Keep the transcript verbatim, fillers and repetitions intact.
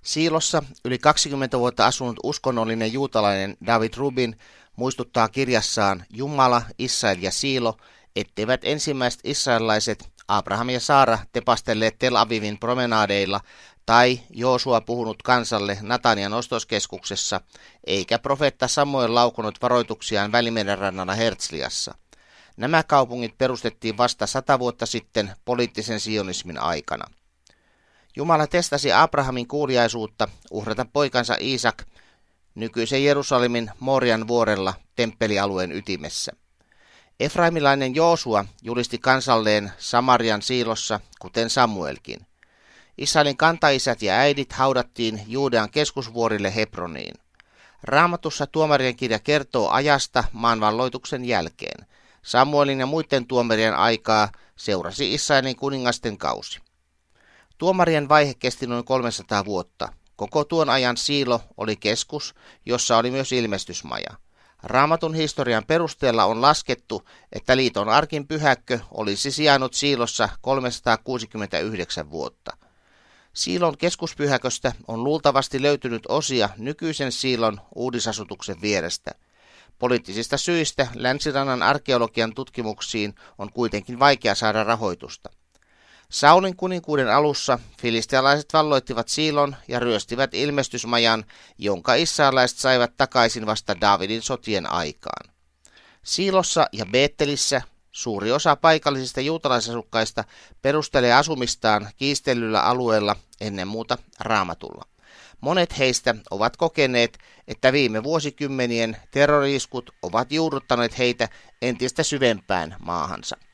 Siilossa yli kaksikymmentä vuotta asunut uskonnollinen juutalainen David Rubin muistuttaa kirjassaan Jumala, Israel ja Siilo, etteivät ensimmäiset israelilaiset Abraham ja Saara tepastelleet Tel Avivin promenaadeilla tai Joosua puhunut kansalle Natanian ostoskeskuksessa, eikä profeetta Samuel laukonut varoituksiaan Välimeren rannalla Herzliassa. Nämä kaupungit perustettiin vasta sata vuotta sitten poliittisen sionismin aikana. Jumala testasi Abrahamin kuuliaisuutta uhrata poikansa Iisak nykyisen Jerusalemin Morian vuorella temppelialueen ytimessä. Efraimilainen Joosua julisti kansalleen Samarian Siilossa, kuten Samuelkin. Israelin kantaisät ja äidit haudattiin Juudean keskusvuorille Hebroniin. Raamatussa tuomarien kirja kertoo ajasta maanvalloituksen jälkeen. Samuelin ja muiden tuomarien aikaa seurasi Israelin kuningasten kausi. Tuomarien vaihe kesti noin kolmesataa vuotta. Koko tuon ajan Siilo oli keskus, jossa oli myös ilmestysmaja. Raamatun historian perusteella on laskettu, että liiton arkin pyhäkkö olisi sijainnut Siilossa kolmesataakuusikymmentäyhdeksän vuotta. Siilon keskuspyhäköstä on luultavasti löytynyt osia nykyisen Siilon uudisasutuksen vierestä. Poliittisista syistä Länsirannan arkeologian tutkimuksiin on kuitenkin vaikea saada rahoitusta. Saulin kuninkuuden alussa filistealaiset valloittivat Siilon ja ryöstivät ilmestysmajan, jonka israelaiset saivat takaisin vasta Daavidin sotien aikaan. Siilossa ja Beettelissä suuri osa paikallisista juutalaisasukkaista perustelee asumistaan kiistellyllä alueella ennen muuta Raamatulla. Monet heistä ovat kokeneet, että viime vuosikymmenien terrori-iskut ovat juurruttaneet heitä entistä syvempään maahansa.